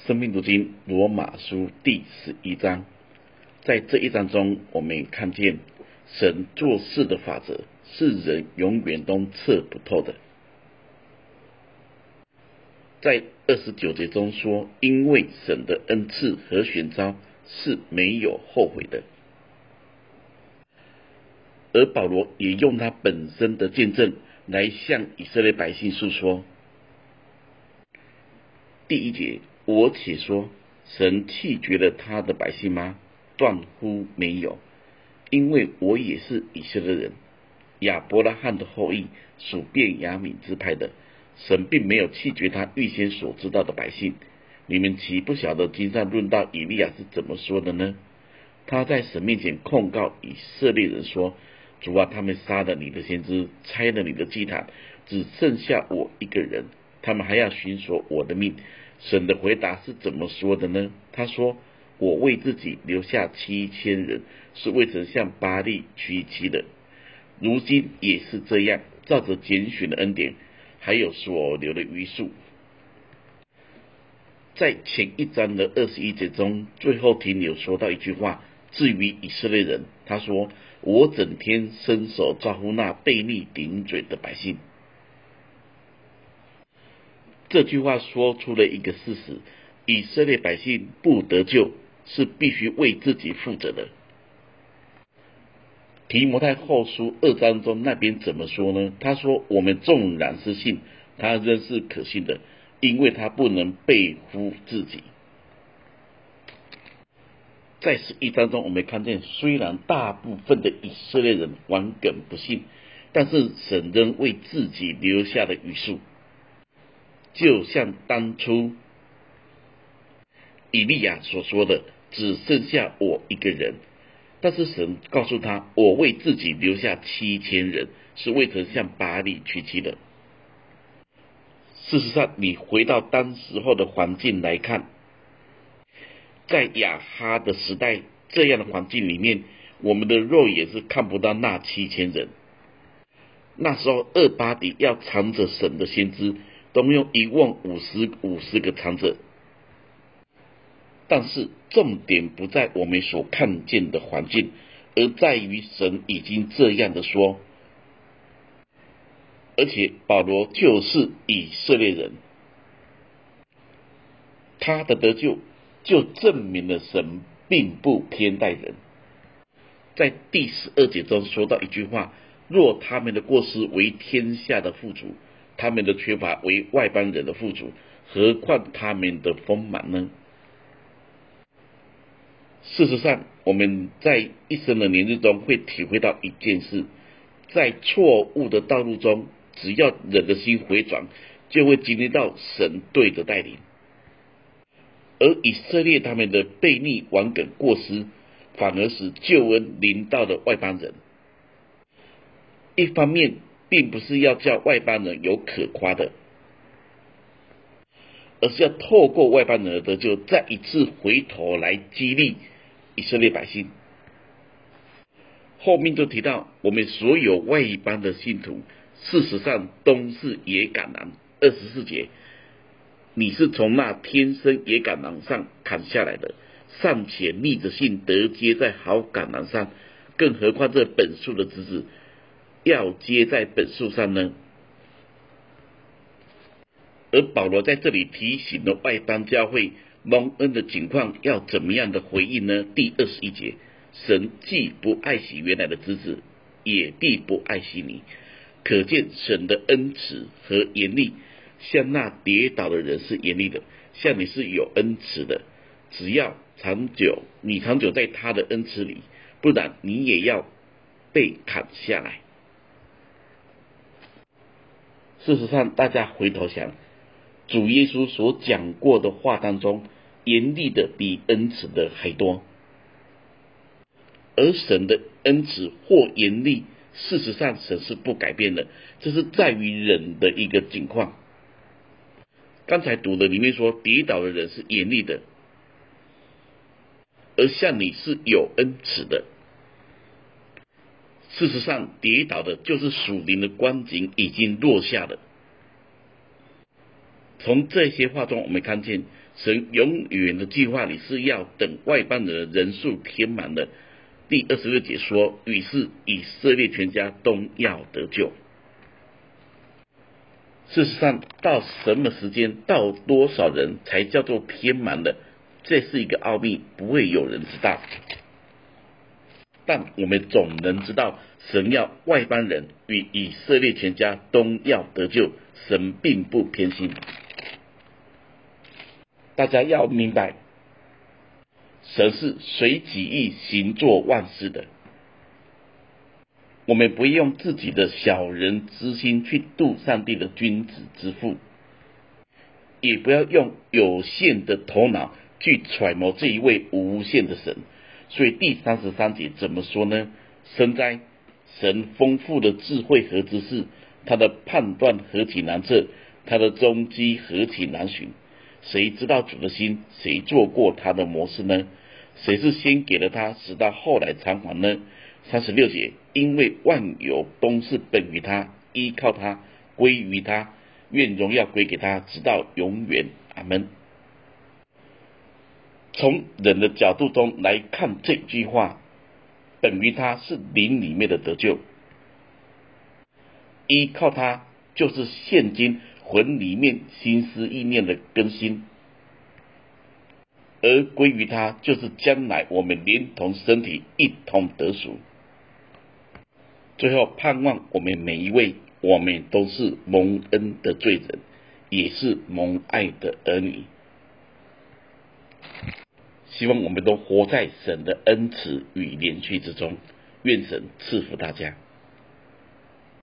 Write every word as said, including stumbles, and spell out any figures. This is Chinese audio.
生命读经罗马书第十一章，在这一章中，我们看见神做事的法则是人永远都测不透的。在二十九节中说，因为神的恩赐和选召是没有后悔的。而保罗也用他本身的见证来向以色列百姓述说。第一节，我且说，神弃绝了他的百姓吗？断乎没有，因为我也是以色列人，亚伯拉罕的后裔，属便雅悯支派的。神并没有弃绝他预先所知道的百姓。你们岂不晓得经上论到以利亚是怎么说的呢？他在神面前控告以色列人说，主啊，他们杀了你的先知，拆了你的祭坛，只剩下我一个人，他们还要寻索我的命。神的回答是怎么说的呢？他说，我为自己留下七千人，是未曾向巴力屈膝的。如今也是这样，照着拣选的恩典，还有所留的余数。在前一章的二十一节中，最后停留说到一句话，至于以色列人，他说，我整天伸手招呼那悖逆顶嘴的百姓。这句话说出了一个事实，以色列百姓不得救，是必须为自己负责的。提摩太后书二章中那边怎么说呢？他说，我们纵然是信，他仍是可信的，因为他不能背负自己。在十一章中，我们看见，虽然大部分的以色列人顽梗不信，但是神仍为自己留下了余数。就像当初以利亚所说的，只剩下我一个人，但是神告诉他，我为自己留下七千人，是未曾向巴力屈膝的。事实上，你回到当时候的环境来看，在亚哈的时代，这样的环境里面，我们的肉眼是看不到那七千人。那时候俄巴底要藏着神的先知，都用一万五十五十个藏着。但是重点不在我们所看见的环境，而在于神已经这样的说。而且保罗就是以色列人，他的得救就证明了神并不偏待人。在第十二节中说到一句话，若他们的过失为天下的富足，他们的缺乏为外邦人的富足，何况他们的丰满呢？事实上，我们在一生的年日中会体会到一件事，在错误的道路中，只要人的心回转，就会经历到神对的带领。而以色列他们的悖逆顽梗过失，反而使救恩临到了外邦人。一方面并不是要叫外邦人有可夸的，而是要透过外邦人的得救，再一次回头来激励以色列百姓。后面就提到，我们所有外邦的信徒，事实上都是野橄榄。二十四节，你是从那天生野橄榄上砍下来的，尚且逆着性得接在好橄榄上，更何况这本树的枝子要接在本树上呢？而保罗在这里提醒了外邦教会蒙恩的情况要怎么样的回应呢？第二十一节，神既不爱惜原来的枝子，也必不爱惜你。可见神的恩慈和严厉，向那跌倒的人是严厉的，向你是有恩慈的。只要长久，你长久在他的恩慈里，不然你也要被砍下来。事实上，大家回头想，主耶稣所讲过的话当中，严厉的比恩慈的还多。而神的恩慈或严厉，事实上神是不改变的，这是在于人的一个境况。刚才读的里面说，跌倒的人是严厉的，而向你是有恩慈的。事实上，跌倒的就是属灵的光景已经落下了。 从这些话中，我们看见神永远的计划里是要等外邦人的人数填满了。第二十六节说，于是以色列全家都要得救。事实上，到什么时间，到多少人才叫做填满了，这是一个奥秘，不会有人知道。但我们总能知道，神要外邦人与以色列全家都要得救，神并不偏心。大家要明白，神是随己意行作万事的。我们不用自己的小人之心去度上帝的君子之腹，也不要用有限的头脑去揣摩这一位无限的神。所以第三十三节怎么说呢？深哉，神丰富的智慧和知识，他的判断何其难测，他的踪迹何其难寻。谁知道主的心？谁做过他的模式呢？谁是先给了他，使到后来偿还呢？三十六节，因为万有都是本于他，依靠他，归于他，愿荣耀归给他，直到永远。阿们。从人的角度中来看这句话，本于他是灵里面的得救，依靠他就是现今魂里面心思意念的更新，而归于他就是将来我们连同身体一同得赎。最后盼望我们每一位，我们都是蒙恩的罪人，也是蒙爱的儿女。希望我们都活在神的恩慈与怜恤之中，愿神赐福大家。